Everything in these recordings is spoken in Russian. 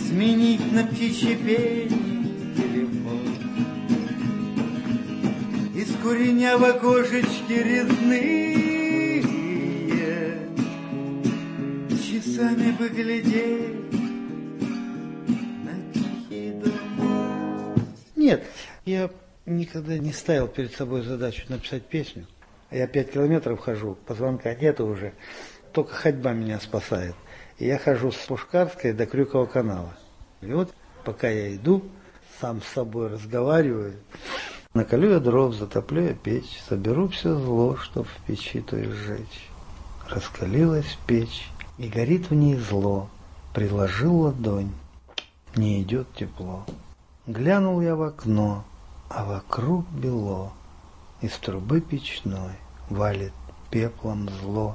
Сменить на птичье пение телефон. Из куренявой кошечки резные часами поглядеть на тихий дом. Нет, я никогда не ставил перед собой задачу написать песню. Я 5 километров хожу, позвонка нету уже, только ходьба меня спасает. И я хожу с Пушкарской до Крюкового канала. И вот пока я иду, сам с собой разговариваю, наколю я дров, затоплю я печь, соберу все зло, чтоб в печи той сжечь. Раскалилась печь, и горит в ней зло, приложил ладонь, не идет тепло. Глянул я в окно, а вокруг бело, из трубы печной валит пеплом зло.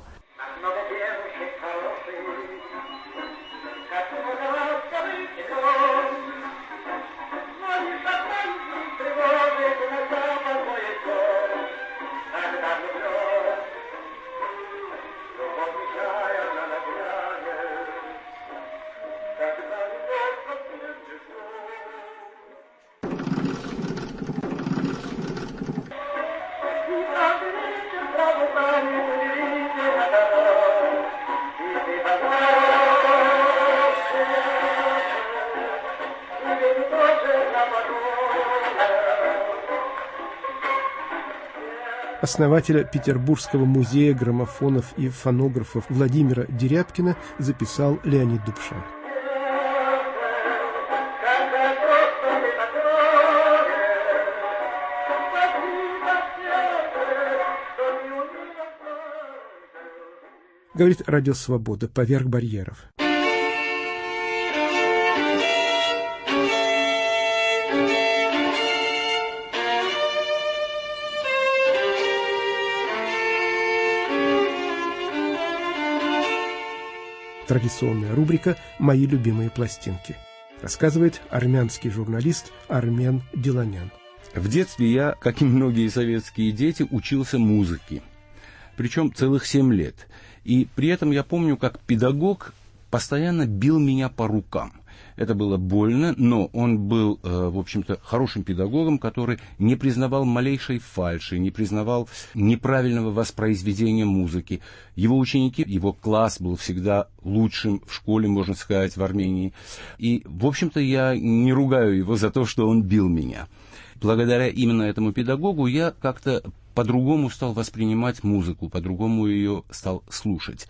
Основателя Петербургского музея граммофонов и фонографов Владимира Дерябкина записал Леонид Дубшан. Говорит Радио Свобода, поверх барьеров. Традиционная рубрика «Мои любимые пластинки». Рассказывает армянский журналист Армен Диламян. В детстве я, как и многие советские дети, учился музыке. Причем целых 7 лет. И при этом я помню, как педагог постоянно бил меня по рукам. Это было больно, но он был, в общем-то, хорошим педагогом, который не признавал малейшей фальши, не признавал неправильного воспроизведения музыки. Его ученики, его класс был всегда лучшим в школе, можно сказать, в Армении. И, в общем-то, я не ругаю его за то, что он бил меня. Благодаря именно этому педагогу я как-то по-другому стал воспринимать музыку, по-другому ее стал слушать.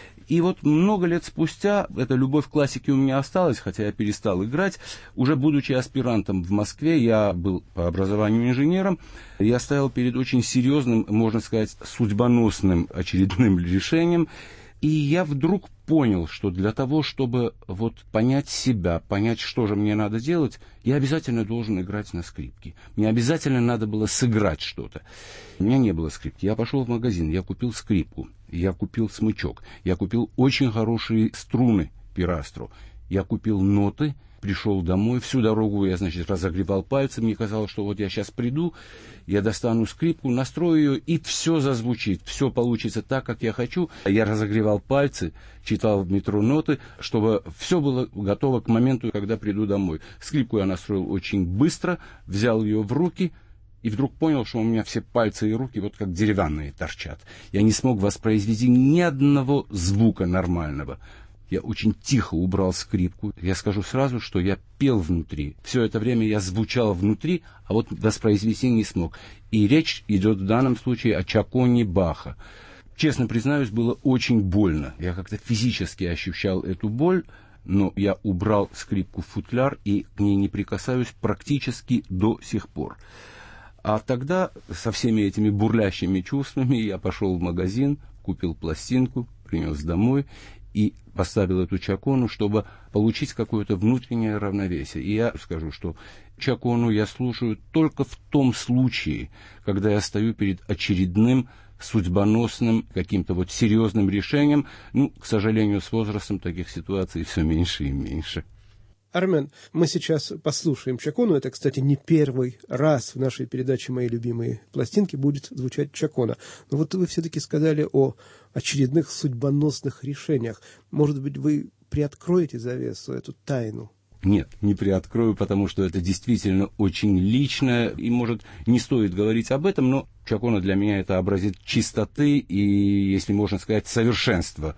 И вот много лет спустя эта любовь к классике у меня осталась, хотя я перестал играть. Уже будучи аспирантом в Москве, я был по образованию инженером, я стоял перед очень серьезным, можно сказать, судьбоносным очередным решением. И я вдруг понял, что для того, чтобы вот понять себя, понять, что же мне надо делать, я обязательно должен играть на скрипке. Мне обязательно надо было сыграть что-то. У меня не было скрипки. Я пошел в магазин, я купил скрипку, я купил смычок, я купил очень хорошие струны пирастру, я купил ноты, пришел домой, всю дорогу я, значит, разогревал пальцы, мне казалось, что вот я сейчас приду, я достану скрипку, настрою ее, и все зазвучит, все получится так, как я хочу. Я разогревал пальцы, читал в метро ноты, чтобы все было готово к моменту, когда приду домой. Скрипку я настроил очень быстро, взял ее в руки, и вдруг понял, что у меня все пальцы и руки вот как деревянные торчат. Я не смог воспроизвести ни одного звука нормального. Я очень тихо убрал скрипку. Я скажу сразу, что я пел внутри. Все это время я звучал внутри, а вот воспроизвести не смог. И речь идет в данном случае о Чаконе Баха. Честно признаюсь, было очень больно. Я как-то физически ощущал эту боль, но я убрал скрипку в футляр и к ней не прикасаюсь практически до сих пор. А тогда со всеми этими бурлящими чувствами я пошел в магазин, купил пластинку, принес домой и поставил эту Чакону, чтобы получить какое-то внутреннее равновесие. И я скажу, что Чакону я слушаю только в том случае, когда я стою перед очередным судьбоносным, каким-то вот серьезным решением. К сожалению, с возрастом таких ситуаций все меньше и меньше. Армен, мы сейчас послушаем Чакону. Это, кстати, не первый раз в нашей передаче «Мои любимые пластинки» будет звучать Чакона. Но вот вы все-таки сказали о очередных судьбоносных решениях. Может быть, вы приоткроете завесу, эту тайну? Нет, не приоткрою, потому что это действительно очень личное, и, может, не стоит говорить об этом, но Чакона для меня это образец чистоты и, если можно сказать, совершенства.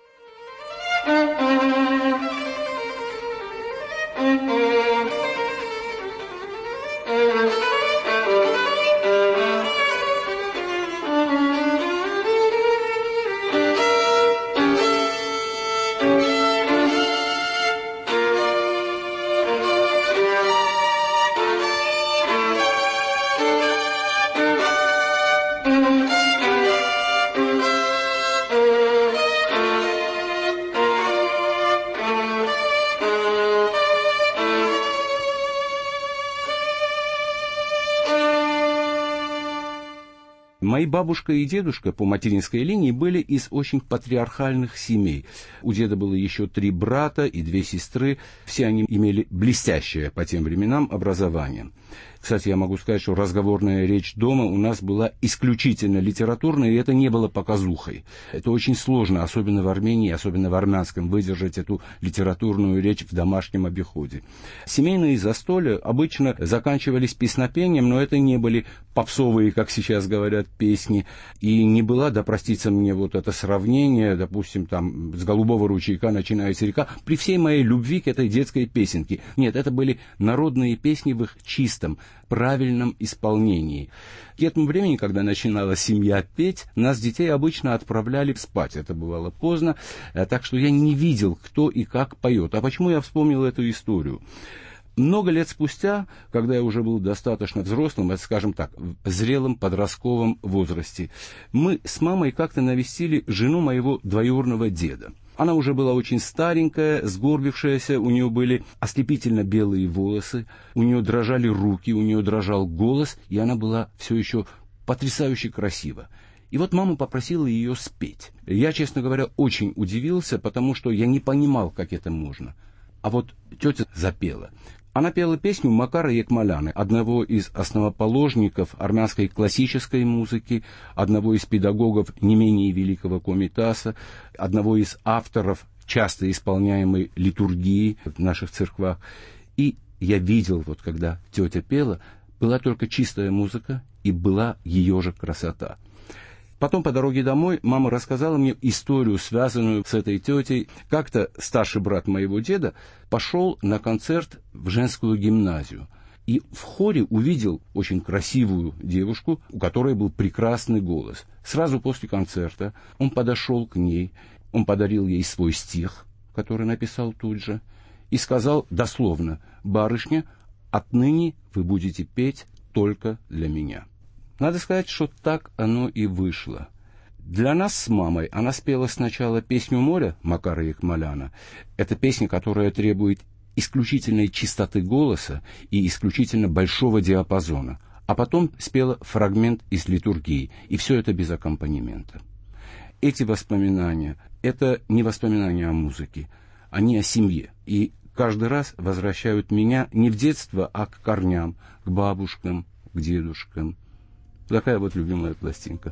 Мои бабушка и дедушка по материнской линии были из очень патриархальных семей. У деда было еще 3 брата и 2 сестры. Все они имели блестящее по тем временам образование. Кстати, я могу сказать, что разговорная речь дома у нас была исключительно литературной, и это не было показухой. Это очень сложно, особенно в Армении, особенно в армянском, выдержать эту литературную речь в домашнем обиходе. Семейные застолья обычно заканчивались песнопением, но это не были попсовые, как сейчас говорят, песни. И не была, да простится мне вот это сравнение, допустим, там, с голубого ручейка начинается река, при всей моей любви к этой детской песенке. Нет, это были народные песни в их чистом, правильном исполнении. К этому времени, когда начинала семья петь, нас, детей, обычно отправляли спать. Это бывало поздно, так что я не видел, кто и как поет. А почему я вспомнил эту историю? Много лет спустя, когда я уже был достаточно взрослым, скажем так, в зрелом подростковом возрасте, мы с мамой как-то навестили жену моего двоюродного деда. Она уже была очень старенькая, сгорбившаяся, у нее были ослепительно белые волосы, у нее дрожали руки, у нее дрожал голос, и она была все еще потрясающе красива. И вот мама попросила ее спеть. Я, честно говоря, очень удивился, потому что я не понимал, как это можно. А вот тетя запела. Она пела песню Макара Екмаляна, одного из основоположников армянской классической музыки, одного из педагогов не менее великого Комитаса, одного из авторов часто исполняемой литургии в наших церквах. И я видел, вот когда тетя пела, была только чистая музыка и была ее же красота. Потом по дороге домой мама рассказала мне историю, связанную с этой тетей. Как-то старший брат моего деда пошел на концерт в женскую гимназию. И в хоре увидел очень красивую девушку, у которой был прекрасный голос. Сразу после концерта он подошел к ней, он подарил ей свой стих, который написал тут же, и сказал дословно: «Барышня, отныне вы будете петь только для меня». Надо сказать, что так оно и вышло. Для нас с мамой она спела сначала песню «Моря» Макара Екмаляна. Это песня, которая требует исключительной чистоты голоса и исключительно большого диапазона. А потом спела фрагмент из литургии, и все это без аккомпанемента. Эти воспоминания — это не воспоминания о музыке, они о семье. И каждый раз возвращают меня не в детство, а к корням, к бабушкам, к дедушкам. Такая вот любимая пластинка.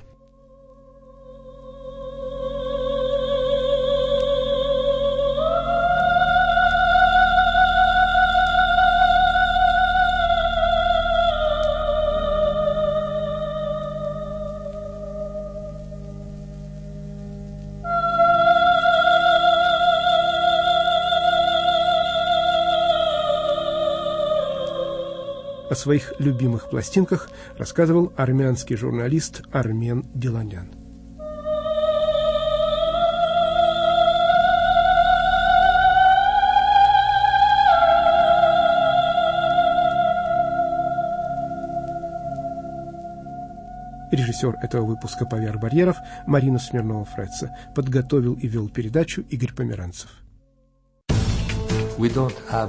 О своих любимых пластинках рассказывал армянский журналист Армен Диланян. Режиссер этого выпуска «Поверх барьеров» Марина Смирнова-Фреца. Подготовил и вел передачу Игорь Померанцев.